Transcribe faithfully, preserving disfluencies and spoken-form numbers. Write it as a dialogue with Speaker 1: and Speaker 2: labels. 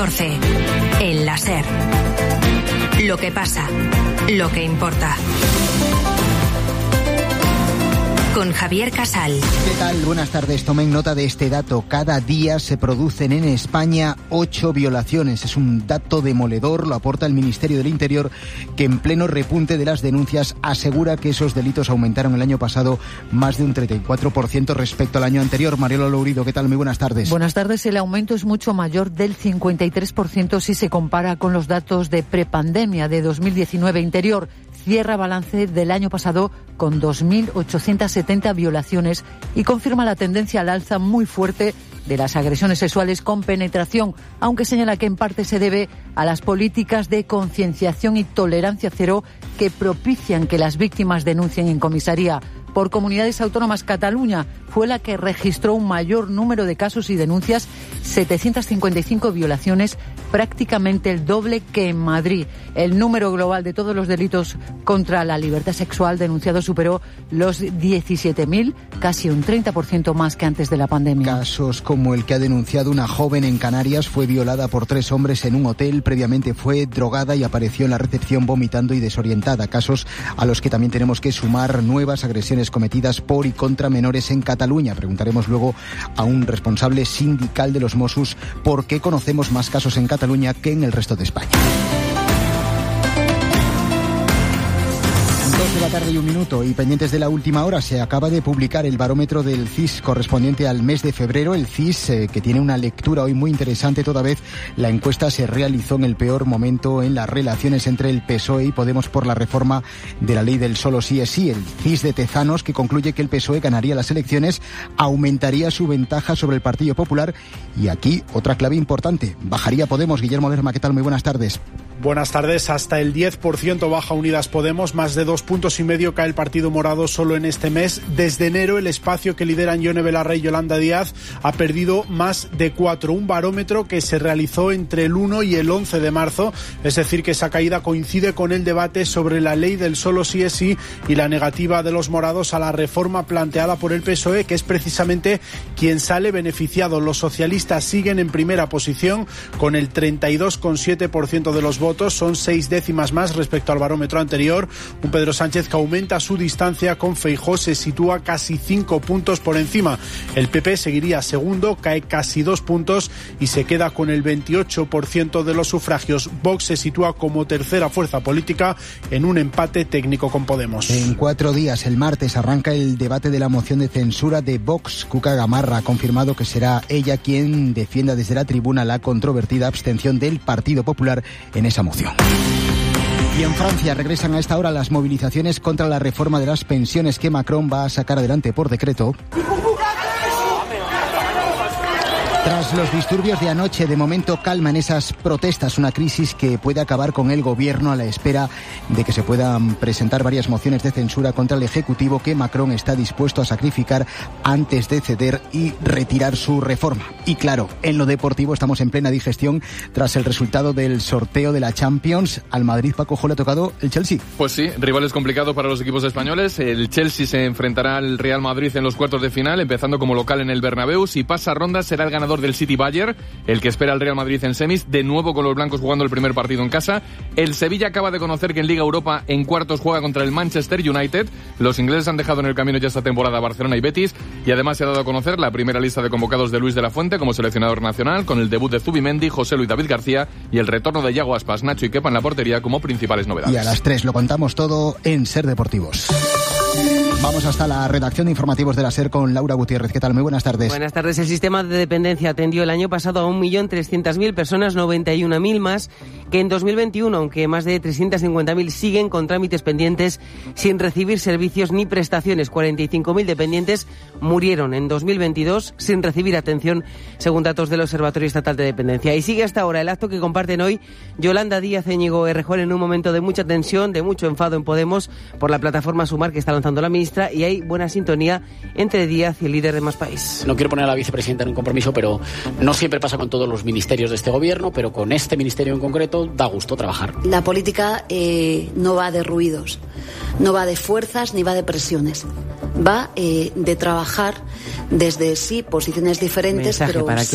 Speaker 1: catorce. El La SER. Lo que pasa, lo que importa. Con Javier Casal.
Speaker 2: ¿Qué tal? Buenas tardes. Tomen nota de este dato. Cada día se producen en España ocho violaciones. Es un dato demoledor, lo aporta el Ministerio del Interior, que en pleno repunte de las denuncias asegura que esos delitos aumentaron el año pasado más de un treinta y cuatro por ciento respecto al año anterior. Mariela Lourido, ¿qué tal? Muy buenas tardes.
Speaker 3: Buenas tardes. El aumento es mucho mayor del cincuenta y tres por ciento si se compara con los datos de prepandemia de dos mil diecinueve. Interior cierra balance del año pasado con dos mil ochocientas setenta violaciones y confirma la tendencia al alza muy fuerte de las agresiones sexuales con penetración, aunque señala que en parte se debe a las políticas de concienciación y tolerancia cero que propician que las víctimas denuncien en comisaría. Por comunidades autónomas, Cataluña fue la que registró un mayor número de casos y denuncias, setecientas cincuenta y cinco violaciones, prácticamente el doble que en Madrid. El número global de todos los delitos contra la libertad sexual denunciados superó los diecisiete mil, casi un treinta por ciento más que antes de la pandemia.
Speaker 2: Casos como el que ha denunciado una joven en Canarias, fue violada por tres hombres en un hotel, previamente fue drogada y apareció en la recepción vomitando y desorientada. Casos a los que también tenemos que sumar nuevas agresiones cometidas por y contra menores en Cataluña. Preguntaremos luego a un responsable sindical de los Mossos por qué conocemos más casos en Cataluña que en el resto de España. Dos de la tarde y un minuto, y pendientes de la última hora, se acaba de publicar el barómetro del C I S correspondiente al mes de febrero. El C I S, eh, que tiene una lectura hoy muy interesante, toda vez la encuesta se realizó en el peor momento en las relaciones entre el P S O E y Podemos por la reforma de la ley del solo sí es sí. El C I S de Tezanos, que concluye que el P S O E ganaría las elecciones, aumentaría su ventaja sobre el Partido Popular, y aquí otra clave importante, bajaría Podemos. Guillermo Lerma, ¿qué tal? Muy buenas tardes.
Speaker 4: Buenas tardes. Hasta el diez por ciento baja Unidas Podemos, más de dos puntos y medio cae el Partido Morado solo en este mes. Desde enero, el espacio que lideran Yone Belarra y Yolanda Díaz ha perdido más de cuatro. Un barómetro que se realizó entre el uno y el once de marzo, es decir, que esa caída coincide con el debate sobre la ley del solo sí es sí y la negativa de los morados a la reforma planteada por el P S O E, que es precisamente quien sale beneficiado. Los socialistas siguen en primera posición con el treinta y dos coma siete por ciento de los votos, son seis décimas más respecto al barómetro anterior. Un Pedro Sánchez que aumenta su distancia con Feijóo, se sitúa casi cinco puntos por encima. El P P seguiría segundo, cae casi dos puntos y se queda con el veintiocho por ciento de los sufragios. Vox se sitúa como tercera fuerza política en un empate técnico con Podemos.
Speaker 2: En cuatro días, el martes, arranca el debate de la moción de censura de Vox. Cuca Gamarra ha confirmado que será ella quien defienda desde la tribuna la controvertida abstención del Partido Popular en esa moción. Y en Francia regresan a esta hora las movilizaciones contra la reforma de las pensiones que Macron va a sacar adelante por decreto. Tras los disturbios de anoche, de momento calma en esas protestas, una crisis que puede acabar con el gobierno a la espera de que se puedan presentar varias mociones de censura contra el Ejecutivo que Macron está dispuesto a sacrificar antes de ceder y retirar su reforma. Y claro, en lo deportivo estamos en plena digestión tras el resultado del sorteo de la Champions. Al Madrid, Paco Jo, le ha tocado el Chelsea.
Speaker 5: Pues sí, rivales complicados para los equipos españoles. El Chelsea se enfrentará al Real Madrid en los cuartos de final, empezando como local en el Bernabéu. Si pasa ronda, será el ganador del City Bayern, el que espera al Real Madrid en semis, de nuevo con los blancos jugando el primer partido en casa. El Sevilla acaba de conocer que en Liga Europa en cuartos juega contra el Manchester United. Los ingleses han dejado en el camino ya esta temporada a Barcelona y Betis, y además se ha dado a conocer la primera lista de convocados de Luis de la Fuente como seleccionador nacional, con el debut de Zubimendi, José Luis David García y el retorno de Yago Aspas, Nacho y Kepa en la portería como principales novedades.
Speaker 2: Y a las tres lo contamos todo en Ser Deportivos. Vamos hasta la redacción de informativos de la SER con Laura Gutiérrez. ¿Qué tal? Muy buenas tardes.
Speaker 6: Buenas tardes. El sistema de dependencia atendió el año pasado a un millón trescientas mil personas, noventa y una mil más que en dos mil veintiuno, aunque más de trescientas cincuenta mil siguen con trámites pendientes sin recibir servicios ni prestaciones. cuarenta y cinco mil dependientes murieron en dos mil veintidós sin recibir atención, según datos del Observatorio Estatal de Dependencia. Y sigue hasta ahora el acto que comparten hoy Yolanda Díaz, Íñigo Errejón, en un momento de mucha tensión, de mucho enfado en Podemos por la plataforma Sumar que está lanzando la ministra, y hay buena sintonía entre Díaz y el líder de Más País.
Speaker 7: No quiero poner a la vicepresidenta en un compromiso, pero no siempre pasa con todos los ministerios de este gobierno, pero con este ministerio en concreto da gusto trabajar.
Speaker 8: La política eh, no va de ruidos, no va de fuerzas ni va de presiones. Va eh, de trabajar desde sí posiciones diferentes,
Speaker 6: Mensaje
Speaker 8: pero
Speaker 6: para que